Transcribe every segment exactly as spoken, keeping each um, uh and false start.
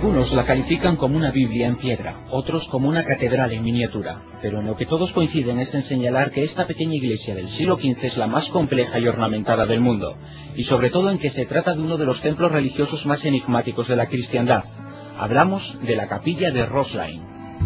Algunos la califican como una Biblia en piedra, otros como una catedral en miniatura, pero en lo que todos coinciden es en señalar que esta pequeña iglesia del siglo quince es la más compleja y ornamentada del mundo, y sobre todo en que se trata de uno de los templos religiosos más enigmáticos de la cristiandad. Hablamos de la capilla de Rosslyn.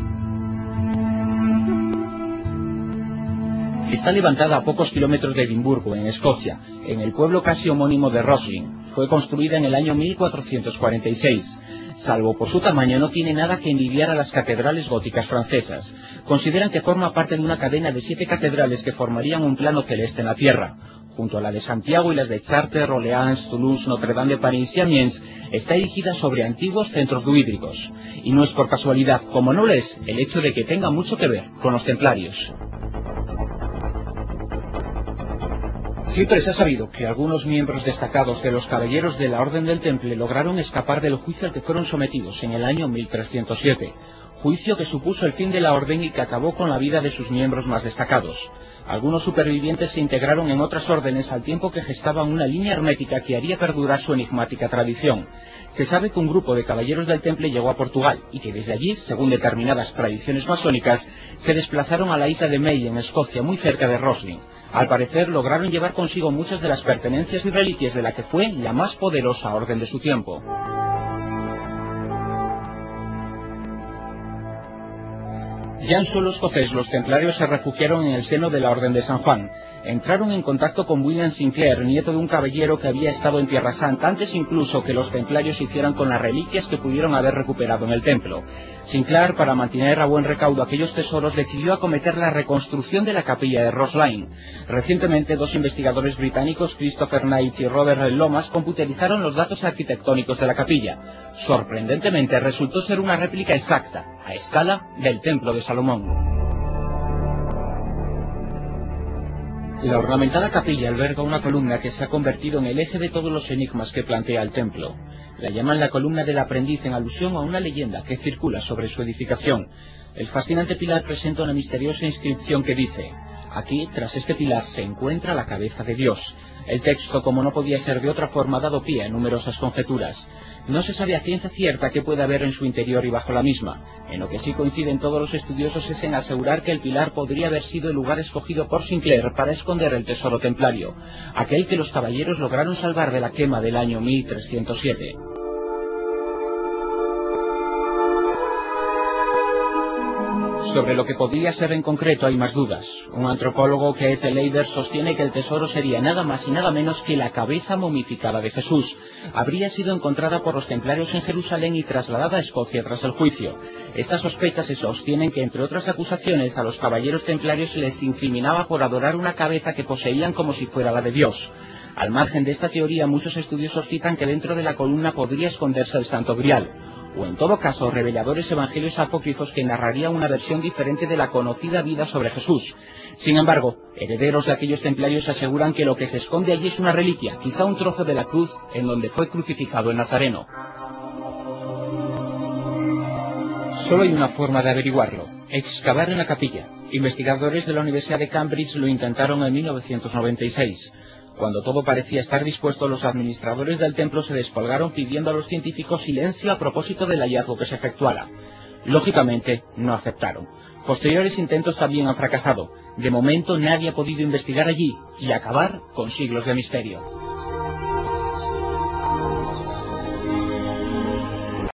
Está levantada a pocos kilómetros de Edimburgo, en Escocia, en el pueblo casi homónimo de Rosslyn. Fue construida en el año mil cuatrocientos cuarenta y seis. Salvo por su tamaño, no tiene nada que envidiar a las catedrales góticas francesas. Consideran que forma parte de una cadena de siete catedrales que formarían un plano celeste en la tierra. Junto a la de Santiago y las de Chartres, Orleans, Toulouse, Notre Dame de París y Amiens, está erigida sobre antiguos centros druídicos. Y no es por casualidad, como no lo es, el hecho de que tenga mucho que ver con los templarios. Siempre se ha sabido que algunos miembros destacados de los caballeros de la Orden del Temple lograron escapar del juicio al que fueron sometidos en el año mil trescientos siete, juicio que supuso el fin de la orden y que acabó con la vida de sus miembros más destacados. Algunos supervivientes se integraron en otras órdenes al tiempo que gestaban una línea hermética que haría perdurar su enigmática tradición. Se sabe que un grupo de caballeros del Temple llegó a Portugal y que desde allí, según determinadas tradiciones masónicas, se desplazaron a la isla de May en Escocia, muy cerca de Rosslyn. Al parecer lograron llevar consigo muchas de las pertenencias y reliquias de la que fue la más poderosa orden de su tiempo. Ya en suelo escocés, los templarios se refugiaron en el seno de la Orden de San Juan. Entraron en contacto con William Sinclair, nieto de un caballero que había estado en Tierra Santa, antes incluso que los templarios hicieran con las reliquias que pudieron haber recuperado en el templo. Sinclair, para mantener a buen recaudo aquellos tesoros, decidió acometer la reconstrucción de la capilla de Rosslyn. Recientemente, dos investigadores británicos, Christopher Knight y Robert Lomas, computerizaron los datos arquitectónicos de la capilla. Sorprendentemente, resultó ser una réplica exacta, a escala, del templo de Salomón. La ornamentada capilla alberga una columna que se ha convertido en el eje de todos los enigmas que plantea el templo. La llaman la columna del aprendiz en alusión a una leyenda que circula sobre su edificación. El fascinante pilar presenta una misteriosa inscripción que dice: aquí, tras este pilar, se encuentra la cabeza de Dios. El texto, como no podía ser de otra forma, ha dado pie a numerosas conjeturas. No se sabe a ciencia cierta qué puede haber en su interior y bajo la misma. En lo que sí coinciden todos los estudiosos es en asegurar que el pilar podría haber sido el lugar escogido por Sinclair para esconder el tesoro templario, aquel que los caballeros lograron salvar de la quema del año mil trescientos siete. Sobre lo que podría ser en concreto hay más dudas. Un antropólogo, Keith Leider, sostiene que el tesoro sería nada más y nada menos que la cabeza momificada de Jesús. Habría sido encontrada por los templarios en Jerusalén y trasladada a Escocia tras el juicio. Estas sospechas se sostienen que, entre otras acusaciones, a los caballeros templarios se les incriminaba por adorar una cabeza que poseían como si fuera la de Dios. Al margen de esta teoría, muchos estudiosos citan que dentro de la columna podría esconderse el Santo Grial, o en todo caso reveladores evangelios apócrifos que narrarían una versión diferente de la conocida vida sobre Jesús. Sin embargo, herederos de aquellos templarios aseguran que lo que se esconde allí es una reliquia, quizá un trozo de la cruz en donde fue crucificado el Nazareno. Solo hay una forma de averiguarlo: excavar en la capilla. Investigadores de la Universidad de Cambridge lo intentaron en mil novecientos noventa y seis. Cuando todo parecía estar dispuesto, los administradores del templo se descolgaron pidiendo a los científicos silencio a propósito del hallazgo que se efectuara. Lógicamente, no aceptaron. Posteriores intentos también han fracasado. De momento nadie ha podido investigar allí y acabar con siglos de misterio.